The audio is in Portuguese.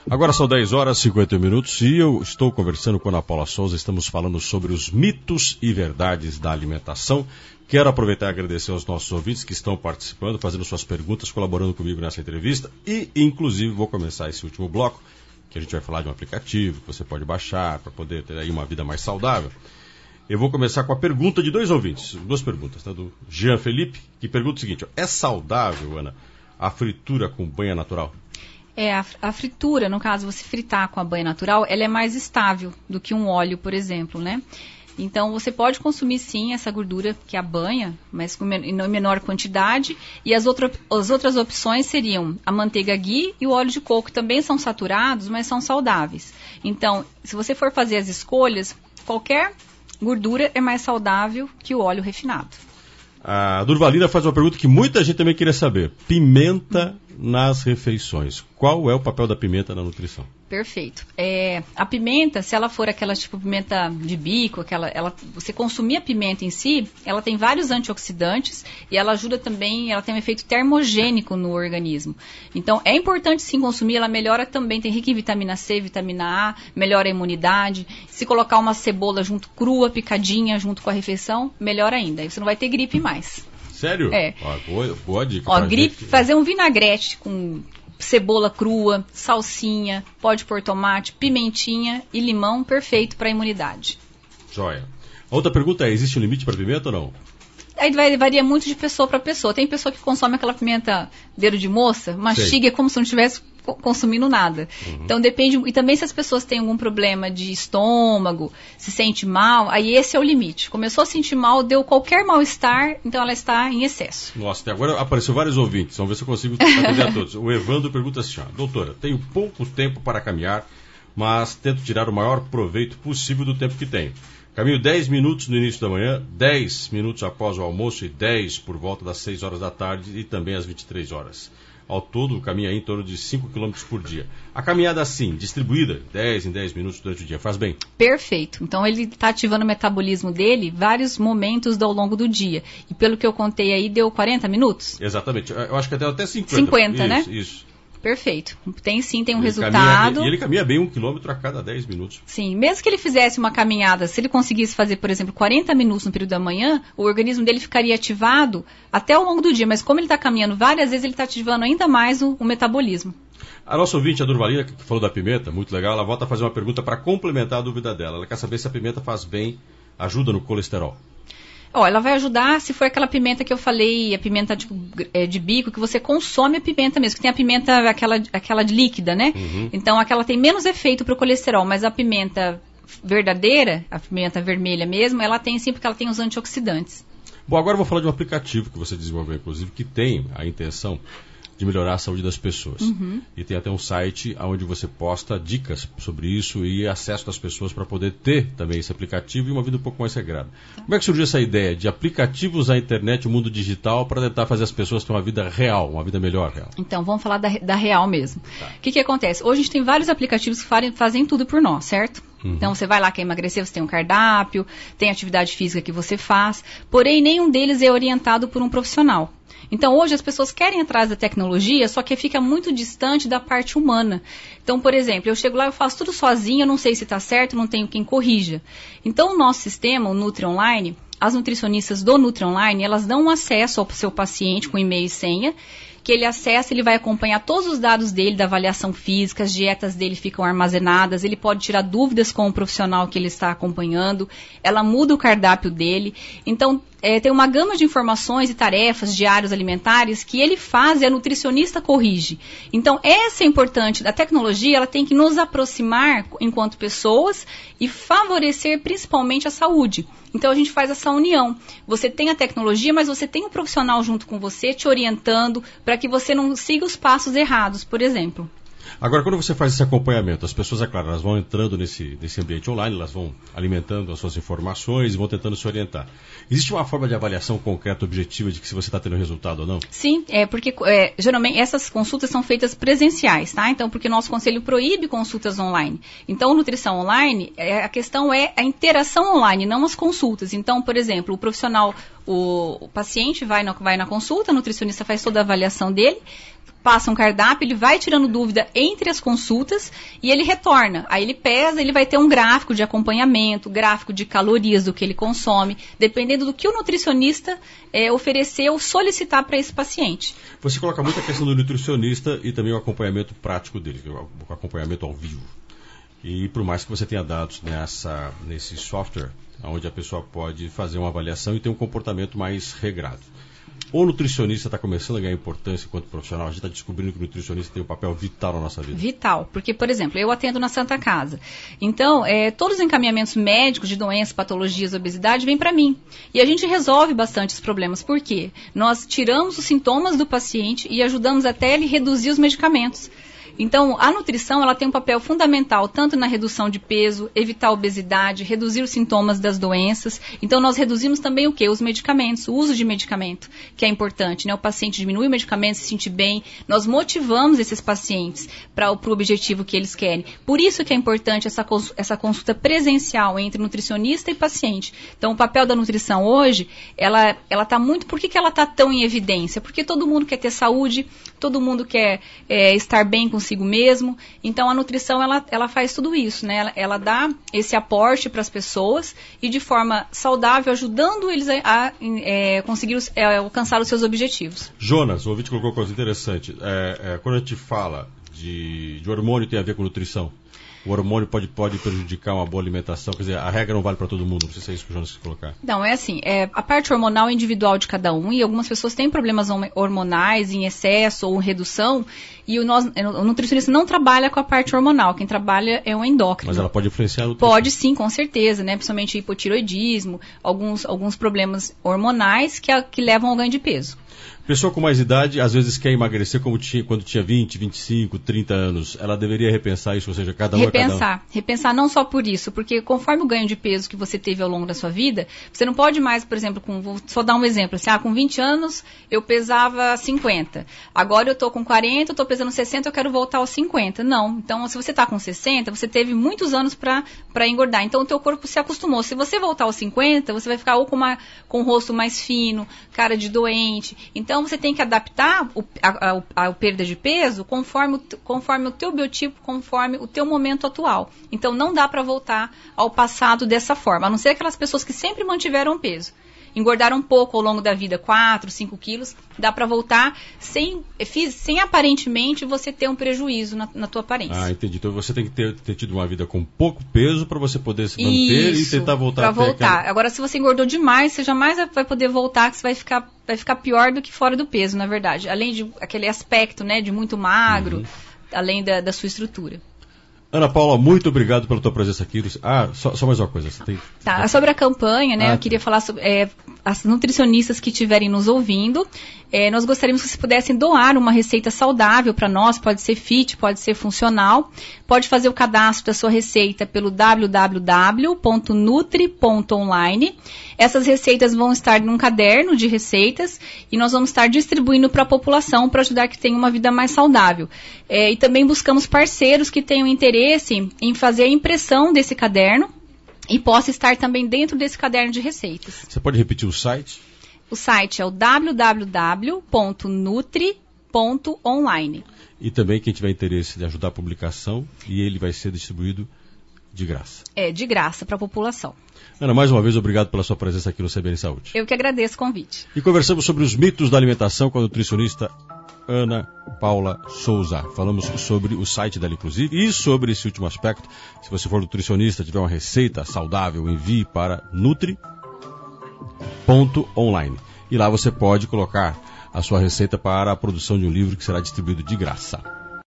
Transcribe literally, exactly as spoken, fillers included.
Agora são dez horas e cinquenta minutos e eu estou conversando com a Ana Paula Souza, estamos falando sobre os mitos e verdades da alimentação. Quero aproveitar e agradecer aos nossos ouvintes que estão participando, fazendo suas perguntas, colaborando comigo nessa entrevista e, inclusive, vou começar esse último bloco, que a gente vai falar de um aplicativo que você pode baixar para poder ter aí uma vida mais saudável. Eu vou começar com a pergunta de dois ouvintes, duas perguntas, tá? Do Jean Felipe, que pergunta o seguinte: ó, é saudável, Ana, a fritura com banha natural? É, a, a fritura, no caso, você fritar com a banha natural, ela é mais estável do que um óleo, por exemplo, né? Então, você pode consumir, sim, essa gordura, que é a banha, mas com men- em menor quantidade. E as, outra, as outras opções seriam a manteiga ghee e o óleo de coco, que também são saturados, mas são saudáveis. Então, se você for fazer as escolhas, qualquer gordura é mais saudável que o óleo refinado. A Durvalina faz uma pergunta que muita gente também queria saber. Pimenta nas refeições. Qual é o papel da pimenta na nutrição? Perfeito. É, a pimenta, se ela for aquela tipo pimenta de bico, aquela, ela, você consumir a pimenta em si, ela tem vários antioxidantes e ela ajuda também, ela tem um efeito termogênico no organismo. Então, é importante sim consumir, ela melhora também, tem rica em vitamina C, vitamina A, melhora a imunidade. Se colocar uma cebola junto, crua, picadinha, junto com a refeição, melhor ainda. Aí você não vai ter gripe mais. Sério? É. Ó, boa, boa dica. Ó, gripe, gente... fazer um vinagrete com cebola crua, salsinha, pode pôr tomate, pimentinha e limão, perfeito para a imunidade. Joia. Outra pergunta é, existe um limite para pimenta ou não? Aí vai, varia muito de pessoa para pessoa. Tem pessoa que consome aquela pimenta dedo de moça, mastiga como se não estivesse consumindo nada. Uhum. Então depende, e também se as pessoas têm algum problema de estômago, se sente mal, aí esse é o limite. Começou a sentir mal, deu qualquer mal-estar, então ela está em excesso. Nossa, até agora apareceu vários ouvintes, vamos ver se eu consigo atender a todos. O Evandro pergunta assim, ó, doutora, tenho pouco tempo para caminhar, mas tento tirar o maior proveito possível do tempo que tenho. Caminho dez minutos no início da manhã, dez minutos após o almoço e dez por volta das seis horas da tarde e também às vinte e três horas. Ao todo, caminha em torno de cinco quilômetros por dia. A caminhada assim, distribuída, dez em dez minutos durante o dia, faz bem? Perfeito. Então, ele está ativando o metabolismo dele vários momentos ao longo do dia. E pelo que eu contei aí, deu quarenta minutos? Exatamente. Eu acho que até, até cinquenta. cinquenta, isso, né? Isso, isso. Perfeito. Tem sim, tem um ele resultado. Caminha, e ele caminha bem um quilômetro a cada dez minutos. Sim, mesmo que ele fizesse uma caminhada, se ele conseguisse fazer, por exemplo, quarenta minutos no período da manhã, o organismo dele ficaria ativado até ao longo do dia. Mas como ele está caminhando várias vezes, ele está ativando ainda mais o, o metabolismo. A nossa ouvinte, a Durvalina, que falou da pimenta, muito legal, ela volta a fazer uma pergunta para complementar a dúvida dela. Ela quer saber se a pimenta faz bem, ajuda no colesterol. Ó, ela vai ajudar se for aquela pimenta que eu falei, a pimenta tipo, é, de bico, que você consome a pimenta mesmo, que tem a pimenta aquela, aquela de líquida, né? Uhum. Então, aquela tem menos efeito para o colesterol, mas a pimenta verdadeira, a pimenta vermelha mesmo, ela tem sim, porque ela tem os antioxidantes. Bom, agora eu vou falar de um aplicativo que você desenvolveu, inclusive, que tem a intenção de melhorar a saúde das pessoas. Uhum. E tem até um site onde você posta dicas sobre isso e acesso das pessoas para poder ter também esse aplicativo e uma vida um pouco mais regrada. Tá. Como é que surgiu essa ideia de aplicativos na internet, o mundo digital, para tentar fazer as pessoas ter uma vida real, uma vida melhor real? Então, vamos falar da, da real mesmo. O tá. que, que acontece? Hoje a gente tem vários aplicativos que fazem, fazem tudo por nós, certo? Uhum. Então, você vai lá, quer emagrecer, você tem um cardápio, tem atividade física que você faz, porém, nenhum deles é orientado por um profissional. Então, hoje as pessoas querem ir atrás da tecnologia, só que fica muito distante da parte humana. Então, por exemplo, eu chego lá, eu faço tudo sozinha, eu não sei se está certo, não tenho quem corrija. Então, o nosso sistema, o Nutri Online, as nutricionistas do Nutri Online, elas dão um acesso ao seu paciente com e-mail e senha, que ele acessa, ele vai acompanhar todos os dados dele, da avaliação física, as dietas dele ficam armazenadas, ele pode tirar dúvidas com o profissional que ele está acompanhando, ela muda o cardápio dele. Então, é, tem uma gama de informações e tarefas diários alimentares que ele faz e a nutricionista corrige. Então, essa é importante. A tecnologia, ela tem que nos aproximar enquanto pessoas e favorecer principalmente a saúde. Então, a gente faz essa união. Você tem a tecnologia, mas você tem um profissional junto com você te orientando para que você não siga os passos errados, por exemplo. Agora, quando você faz esse acompanhamento, as pessoas, é claro, elas vão entrando nesse, nesse ambiente online, elas vão alimentando as suas informações e vão tentando se orientar. Existe uma forma de avaliação concreta, objetiva, de que se você está tendo resultado ou não? Sim, é porque é, geralmente essas consultas são feitas presenciais, tá? Então, porque nosso conselho proíbe consultas online. Então, nutrição online, é, a questão é a interação online, não as consultas. Então, por exemplo, o profissional O, o paciente vai na, vai na consulta, o nutricionista faz toda a avaliação dele, passa um cardápio, ele vai tirando dúvida entre as consultas e ele retorna. Aí ele pesa, ele vai ter um gráfico de acompanhamento, gráfico de calorias do que ele consome, dependendo do que o nutricionista é, oferecer ou solicitar para esse paciente. Você coloca muito a questão do nutricionista e também o acompanhamento prático dele, o acompanhamento ao vivo. E por mais que você tenha dados nessa, nesse software, onde a pessoa pode fazer uma avaliação e ter um comportamento mais regrado. O nutricionista está começando a ganhar importância enquanto profissional. A gente está descobrindo que o nutricionista tem um papel vital na nossa vida. Vital, porque, por exemplo, eu atendo na Santa Casa. Então, é, todos os encaminhamentos médicos de doenças, patologias, obesidade, vêm para mim. E a gente resolve bastante os problemas. Por quê? Nós tiramos os sintomas do paciente e ajudamos até ele reduzir os medicamentos. Então, a nutrição ela tem um papel fundamental tanto na redução de peso, evitar a obesidade, reduzir os sintomas das doenças. Então, nós reduzimos também o quê? Os medicamentos, o uso de medicamento, que é importante, né? O paciente diminui o medicamento, se sentir bem. Nós motivamos esses pacientes para o objetivo que eles querem. Por isso que é importante essa, essa consulta presencial entre nutricionista e paciente. Então, o papel da nutrição hoje, ela está muito... Por que, que ela está tão em evidência? Porque todo mundo quer ter saúde, todo mundo quer é, estar bem com consigo mesmo. Então, a nutrição, ela, ela faz tudo isso, né? Ela, ela dá esse aporte para as pessoas e de forma saudável, ajudando eles a, a é, conseguir os, é, alcançar os seus objetivos. Jonas, o ouvinte colocou uma coisa interessante. É, é, quando a gente fala de, de hormônio, tem a ver com nutrição. O hormônio pode, pode prejudicar uma boa alimentação, quer dizer, a regra não vale para todo mundo, não sei se é isso que o Jonas quis colocar. Não, é assim, é, a parte hormonal é individual de cada um e algumas pessoas têm problemas hormonais em excesso ou em redução e o, nós, o nutricionista não trabalha com a parte hormonal, quem trabalha é o endócrino. Mas ela pode influenciar no Pode sim, com certeza, né? Principalmente hipotiroidismo, alguns, alguns problemas hormonais que, a, que levam ao ganho de peso. Pessoa com mais idade, às vezes quer emagrecer como tinha, quando tinha vinte, vinte e cinco, trinta anos. Ela deveria repensar isso, ou seja, cada um repensar, é cada um. Repensar não só por isso, porque conforme o ganho de peso que você teve ao longo da sua vida, você não pode mais, por exemplo, com, vou só dar um exemplo, assim, ah, com vinte anos eu pesava cinquenta. Agora eu estou com quarenta, eu estou pesando sessenta, eu quero voltar aos cinquenta. Não. Então, se você está com sessenta, você teve muitos anos para engordar. Então, o teu corpo se acostumou. Se você voltar aos cinquenta, você vai ficar ou com, uma, com o rosto mais fino, cara de doente. Então, você tem que adaptar o, a, a, a, a perda de peso conforme, conforme o teu biotipo, conforme o teu momento atual. Então, não dá para voltar ao passado dessa forma, a não ser aquelas pessoas que sempre mantiveram peso. Engordaram um pouco ao longo da vida, quatro, cinco quilos, dá para voltar sem, sem aparentemente você ter um prejuízo na, na tua aparência. Ah, entendi. Então você tem que ter, ter tido uma vida com pouco peso para você poder se manter Isso, e tentar voltar. Para voltar. Aquela... Agora, se você engordou demais, você jamais vai poder voltar, que você vai ficar, vai ficar pior do que fora do peso, na verdade. Além de aquele aspecto, né, de muito magro, uhum. além da, da sua estrutura. Ana Paula, muito obrigado pela tua presença aqui. Ah, só, só mais uma coisa. Você tem... Tá, sobre a campanha, né? Ah, eu queria falar sobre é, as nutricionistas que estiverem nos ouvindo. É, nós gostaríamos que vocês pudessem doar uma receita saudável para nós. Pode ser fit, pode ser funcional. Pode fazer o cadastro da sua receita pelo w w w ponto nutri ponto online. Essas receitas vão estar num caderno de receitas e nós vamos estar distribuindo para a população para ajudar que tenha uma vida mais saudável. É, e também buscamos parceiros que tenham interesse em fazer a impressão desse caderno e possa estar também dentro desse caderno de receitas. Você pode repetir o site? O site é o w w w ponto nutri ponto online. E também quem tiver interesse de ajudar a publicação, e ele vai ser distribuído de graça. É, de graça para a população. Ana, mais uma vez, obrigado pela sua presença aqui no C B N Saúde. Eu que agradeço o convite. E conversamos sobre os mitos da alimentação com a nutricionista Ana Paula Souza. Falamos sobre o site dela, inclusive, e sobre esse último aspecto. Se você for nutricionista, tiver uma receita saudável, envie para nutri ponto online. E lá você pode colocar a sua receita para a produção de um livro que será distribuído de graça.